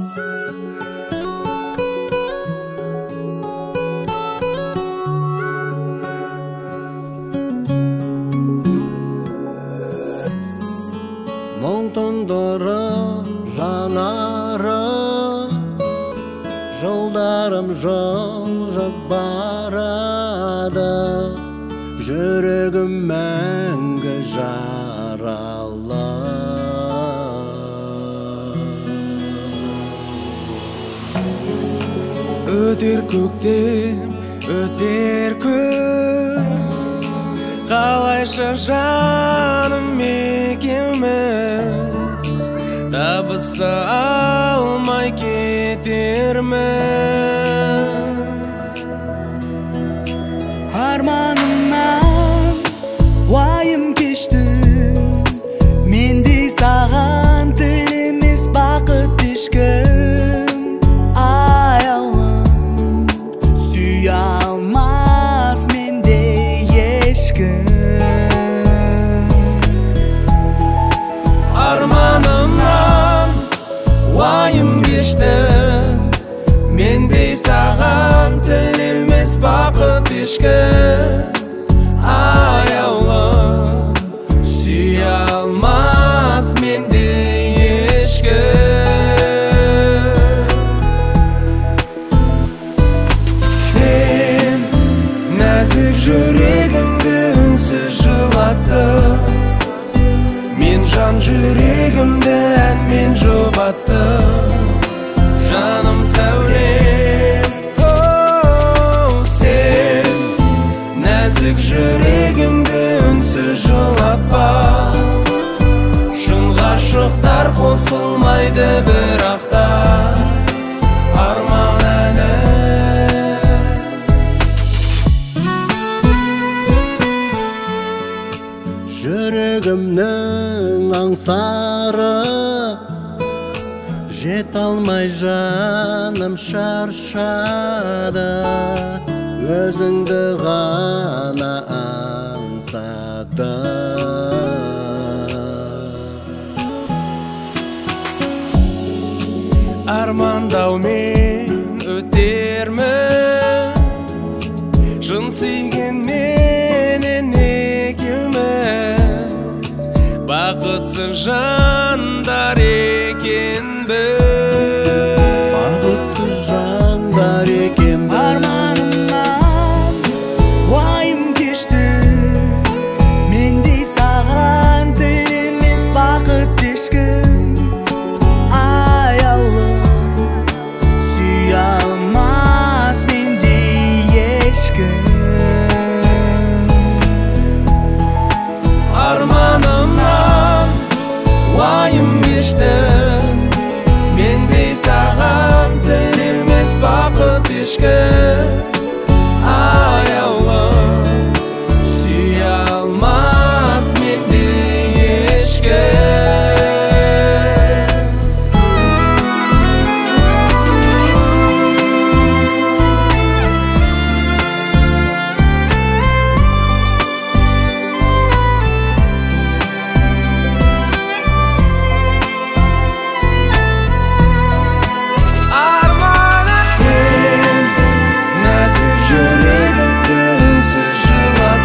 Мұң тұндыры жанары, жылдарым жылжып барады, жүрегім мәңгі жаралы. Өтер көктем, өтер күз, қалайша жаным екеуміз табыса алмай кетерміз. Арманымнан уайым кештім, мендей саған тілемес бақыт ешкім. Аяулым сүйе алмас мендей ешкім. Арманымнан уайым кештім, мендей саған тілемес бақыт ешкім. Аяулым сүйе алмас мендей ешкім. Сен нәзік жүрегімді үнсіз жылаттың, мен жан жүрегімді әнмен жұбаттым. Жаным сәулем, сен нәзік жүрегімді үнсіз жылатпа. Шын ғашықтар қосылмайды бірақта, арман әні. Жүрегімнің аңсары, жет алмай жаным шаршады, өзіңді ғана аңсады. Армандаумен өтерміз, шын сүйгенменен екеуміз, бақытсыз жандар екенбіз. Бақытсыз жандар екенбіз. Арманымнан уайым кештім, мендей саған тілемес бақыт ешкім. Аяулым сүйе алмас мендей ешкім. Арманымнан уайым кештім, мендей саған тілемес бақыт ешкім. Аяулым сүйе алмас мендей ешкім.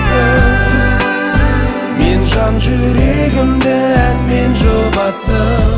Жүрегімді әнмен жұбаттым.